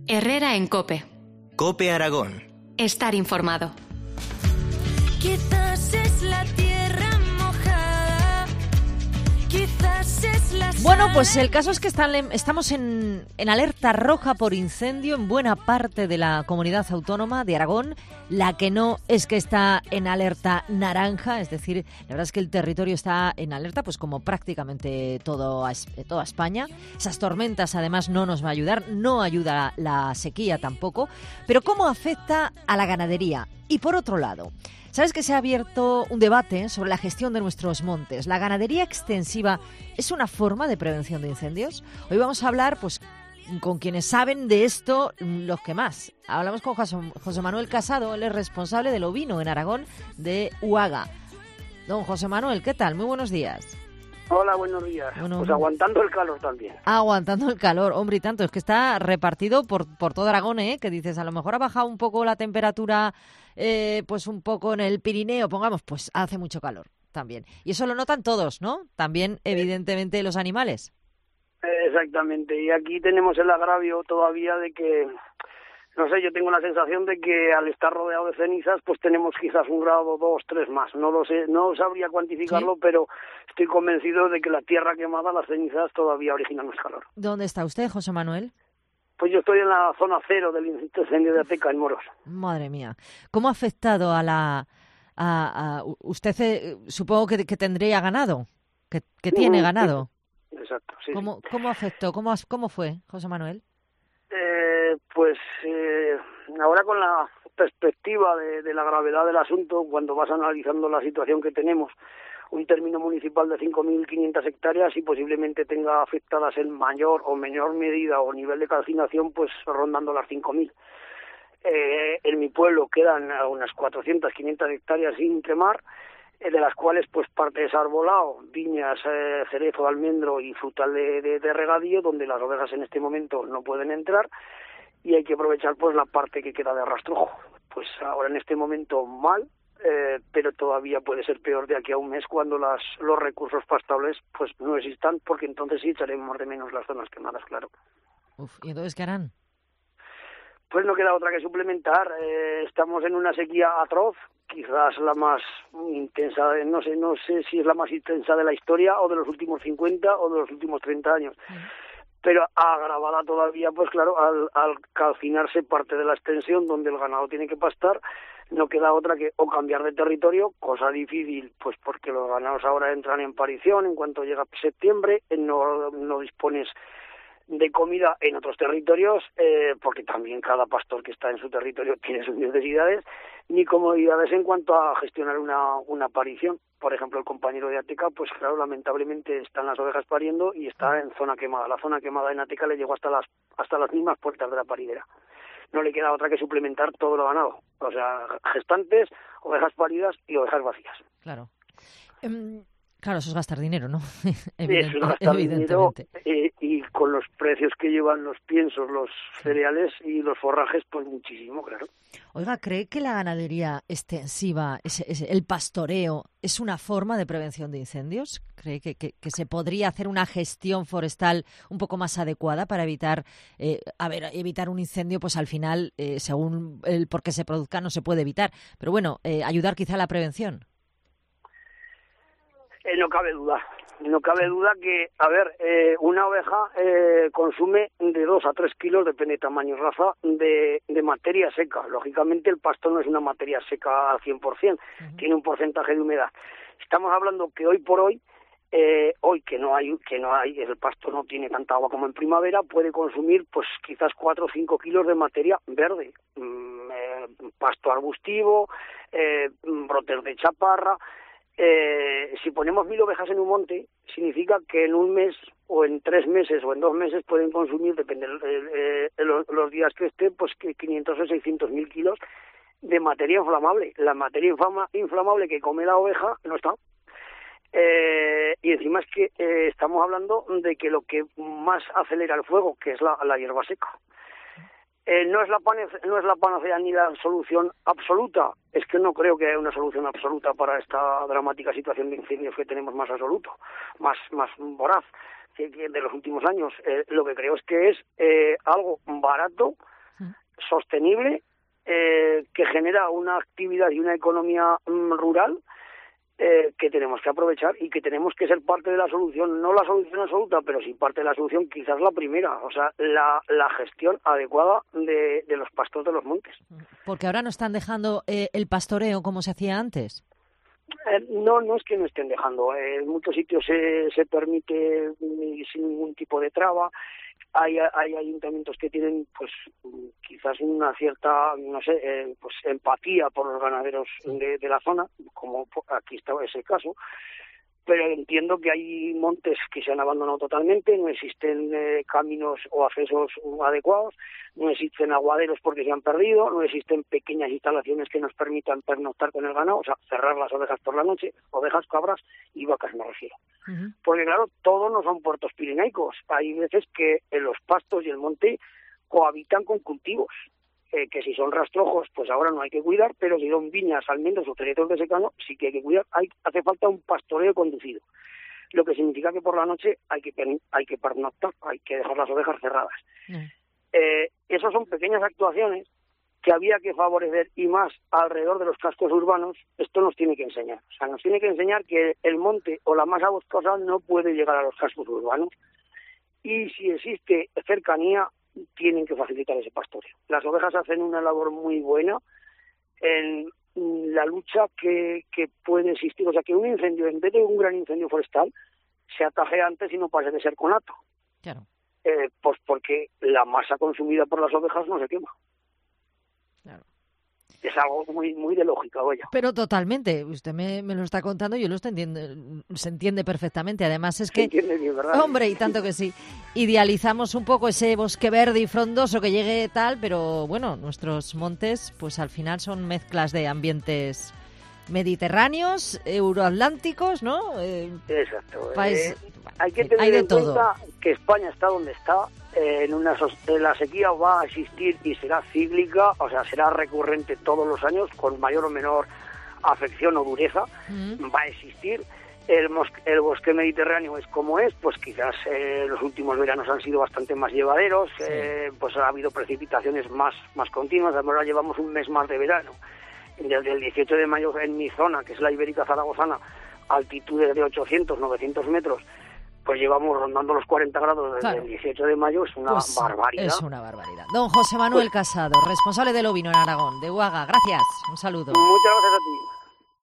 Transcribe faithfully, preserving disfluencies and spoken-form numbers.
Herrera en COPE. COPE Aragón. Estar informado. Quizás es la tierra mojada, quizás es la... Bueno, pues el caso es que están, estamos en, en alerta roja por incendio en buena parte de la comunidad autónoma de Aragón. La que no es que está en alerta naranja, es decir, la verdad es que el territorio está en alerta, pues como prácticamente todo, toda España. Esas tormentas además no nos va a ayudar, no ayuda la sequía tampoco. Pero ¿cómo afecta a la ganadería? Y por otro lado, ¿sabes que se ha abierto un debate sobre la gestión de nuestros montes? ¿La ganadería extensiva es una forma de prevención de incendios? Hoy vamos a hablar pues con quienes saben de esto, los que más. Hablamos con José Manuel Casado, él es responsable del ovino en Aragón de Uaga. Don José Manuel, ¿qué tal? Muy buenos días. Hola, buenos días. Bueno, pues aguantando el calor también. Aguantando el calor, hombre, y tanto. Es que está repartido por, por todo Aragón, ¿eh? Que dices, a lo mejor ha bajado un poco la temperatura, eh, pues un poco en el Pirineo, pongamos, pues hace mucho calor también. Y eso lo notan todos, ¿no? También, evidentemente, los animales. Exactamente. Y aquí tenemos el agravio todavía de que, no sé, yo tengo la sensación de que al estar rodeado de cenizas, pues tenemos quizás un grado, dos, tres más. No lo sé, no sabría cuantificarlo, ¿sí? Pero estoy convencido de que la tierra quemada, las cenizas, todavía originan más calor. ¿Dónde está usted, José Manuel? Pues yo estoy en la zona cero del incendio de Ateca, en Moros. Madre mía. ¿Cómo ha afectado a la... A, a, usted eh, supongo que, que tendría ganado, que, que tiene ganado? Exacto, sí. ¿Cómo, cómo afectó? ¿Cómo, ¿Cómo fue, José Manuel? Eh, pues eh, ahora con la perspectiva de, de la gravedad del asunto, cuando vas analizando la situación que tenemos, un término municipal de cinco mil quinientas hectáreas y posiblemente tenga afectadas en mayor o menor medida o nivel de calcinación, pues rondando las cinco mil. Eh, en mi pueblo quedan unas cuatrocientas, quinientas hectáreas sin quemar, de las cuales pues parte es arbolado, viñas, eh, cerezo, almendro y frutal de, de, de regadío, donde las ovejas en este momento no pueden entrar y hay que aprovechar pues la parte que queda de rastrojo. Pues ahora en este momento mal, eh, pero todavía puede ser peor de aquí a un mes cuando las los recursos pastables pues no existan, porque entonces sí echaremos de menos las zonas quemadas, claro. Uf, ¿y entonces qué harán? Pues no queda otra que suplementar. Eh, estamos en una sequía atroz, quizás la más intensa, de, no sé no sé si es la más intensa de la historia o de los últimos cincuenta o de los últimos treinta años. Sí. Pero agravada todavía, pues claro, al, al calcinarse parte de la extensión donde el ganado tiene que pastar, no queda otra que o cambiar de territorio, cosa difícil, pues porque los ganados ahora entran en parición en cuanto llega septiembre, no, no dispones de comida en otros territorios, eh, porque también cada pastor que está en su territorio tiene sus necesidades, ni comodidades en cuanto a gestionar una, una parición. Por ejemplo, el compañero de Ateca, pues claro, lamentablemente están las ovejas pariendo y está en zona quemada. La zona quemada en Ateca le llegó hasta las hasta las mismas puertas de la paridera. No le queda otra que suplementar todo lo ganado. O sea, gestantes, ovejas paridas y ovejas vacías. Claro. Um... Claro, eso es gastar dinero, ¿no? Evidente, eso es gastar dinero eh, y con los precios que llevan los piensos, los cereales y los forrajes, pues muchísimo, claro. Oiga, ¿cree que la ganadería extensiva, ese, ese, el pastoreo, es una forma de prevención de incendios? ¿Cree que, que, que se podría hacer una gestión forestal un poco más adecuada para evitar, eh, a ver, evitar un incendio? Pues al final, eh, según el por qué se produzca, no se puede evitar. Pero bueno, eh, ayudar quizá a la prevención. Eh, no cabe duda, no cabe duda que, a ver, eh, una oveja eh, consume de dos a tres kilos, depende de tamaño y raza, de, de materia seca. Lógicamente el pasto no es una materia seca al cien por ciento, uh-huh. Tiene un porcentaje de humedad. Estamos hablando que hoy por hoy, eh, hoy que no hay, que no hay, el pasto no tiene tanta agua como en primavera, puede consumir pues quizás cuatro o cinco kilos de materia verde, mm, eh, pasto arbustivo, eh, brotes de chaparra. Eh, si ponemos mil ovejas en un monte, significa que en un mes o en tres meses o en dos meses pueden consumir, depende de eh, los, los días que esté, pues quinientos o seiscientos mil kilos de materia inflamable. La materia inflama, inflamable que come la oveja no está. Eh, y encima es que eh, estamos hablando de que lo que más acelera el fuego, que es la, la hierba seca. Eh, no es la panacea, no es la panacea ni la solución absoluta. Es que no creo que haya una solución absoluta para esta dramática situación de incendios que tenemos más absoluto, más más voraz que, que de los últimos años. Eh, lo que creo es que es eh, algo barato, sostenible, eh, que genera una actividad y una economía mm, rural eh, que tenemos que aprovechar y que tenemos que ser parte de la solución, no la solución absoluta, pero sí parte de la solución, quizás la primera, o sea, la, la gestión adecuada de, de los pastos de los montes. Porque ahora no están dejando eh, el pastoreo como se hacía antes. Eh, no, no es que no estén dejando. Eh, en muchos sitios se, se permite mm, sin ningún tipo de traba. Hay, hay ayuntamientos que tienen, pues, quizás una cierta, no sé, eh, pues empatía por los ganaderos de, de la zona, como aquí está ese caso. Pero entiendo que hay montes que se han abandonado totalmente, no existen eh, caminos o accesos adecuados, no existen aguaderos porque se han perdido, no existen pequeñas instalaciones que nos permitan pernoctar con el ganado, o sea, cerrar las ovejas por la noche, ovejas, cabras y vacas me refiero. Uh-huh. Porque claro, todos no son puertos pirenaicos, hay veces que en los pastos y el monte cohabitan con cultivos. Eh, que si son rastrojos, pues ahora no hay que cuidar, pero si son viñas, almendros o cerezos de secano, sí que hay que cuidar. Hay, hace falta un pastoreo conducido, lo que significa que por la noche hay que hay que pernoctar, hay que dejar las ovejas cerradas. Mm. Eh, esas son pequeñas actuaciones que había que favorecer y más alrededor de los cascos urbanos. Esto nos tiene que enseñar. O sea, nos tiene que enseñar que el monte o la masa boscosa no puede llegar a los cascos urbanos y si existe cercanía, tienen que facilitar ese pastoreo. Las ovejas hacen una labor muy buena en la lucha que, que puede existir. O sea, que un incendio, en vez de un gran incendio forestal, se ataje antes y no pase de ser conato. Claro. Eh, pues porque la masa consumida por las ovejas no se quema. Claro. Es algo muy muy de lógica, oye. Pero totalmente, usted me, me lo está contando, yo lo estoy entendiendo, se entiende perfectamente. Además es que, se entiende bien, ¿verdad? Hombre, y tanto que sí, idealizamos un poco ese bosque verde y frondoso que llegue tal, pero bueno, nuestros montes pues al final son mezclas de ambientes mediterráneos, euroatlánticos, ¿no? Eh, Exacto. País, eh, hay que tener hay de en todo. cuenta que España está donde está. Eh, en una en la sequía va a existir y será cíclica, o sea, será recurrente todos los años con mayor o menor afección o dureza. Mm. Va a existir. El, el bosque mediterráneo es como es, pues quizás eh, los últimos veranos han sido bastante más llevaderos, sí. eh, pues ha habido precipitaciones más, más continuas. Ahora llevamos un mes más de verano. Desde el dieciocho de mayo en mi zona, que es la Ibérica Zaragozana, altitudes de ochocientos, novecientos metros, pues llevamos rondando los cuarenta grados desde claro. el dieciocho de mayo, es una pues barbaridad. Es una barbaridad. Don José Manuel pues, Casado, responsable del ovino en Aragón, de Uaga, gracias, un saludo. Muchas gracias a ti.